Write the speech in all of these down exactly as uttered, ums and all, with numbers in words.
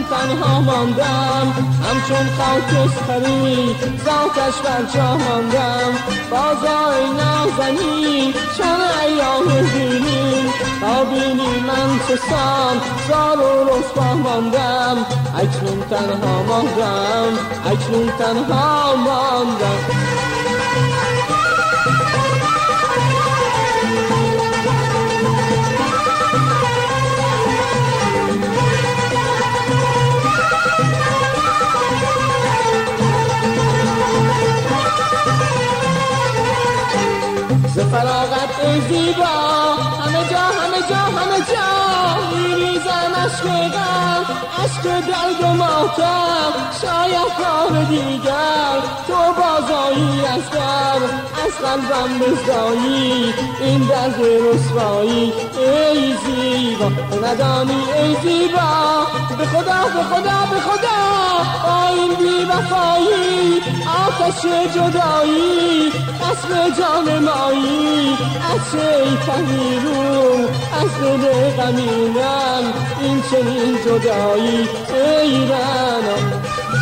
تنها ماندم، همچون خاکستری ذاتش بر جا ماندم. بازای نازنین چون ایام دیرین، تا بینی من چه سان زار و رسوا ماندم. اکنون تنها ماندم، اکنون تنها ماندم. ز فراغت ای زیبا همه جا همه جا همه جا میریزم عشق غم، عشق درد و ماتم. شاید بار دیگر تو بازایی از در از قلبم بزدایی این درد رسوایی. ای زیبا ندانی ای زیبا، به خدا به خدا به خدا با این بی وفایی آتش جدایی قصر جان مایی. از چه تغییرون از دل غمینم این چنین جدایی. ای رنا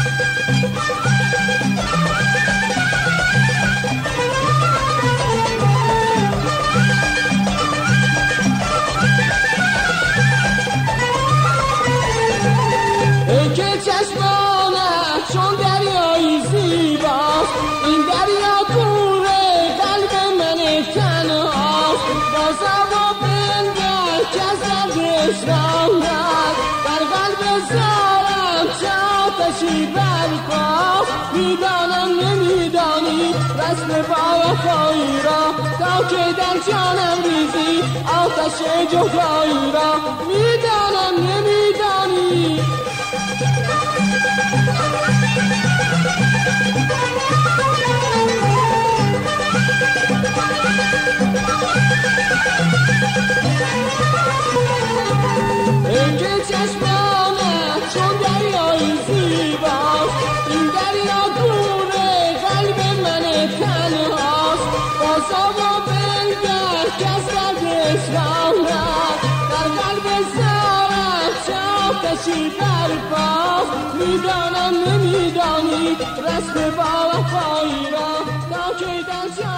ای که چشمانت چون دریایی زیباست، این دریا کوره قلب من تنهاست. بازم و بنگر که از دردش راندد در قلب زارم چه آتشی برپاست. میدانم نمیدانی رسم با وفایی را، تا که در جانم ریزی آتش جدایی را. میدانم نمیدانی ای که چشمانت چون دریایی زیباست، این دریا دوره قلب من تنهاست. بازا و بنگر که از دردش راندد در قلب زارم چه آتشی برپاست. میدانم نمیدانی رسم با وفایی را، تا که در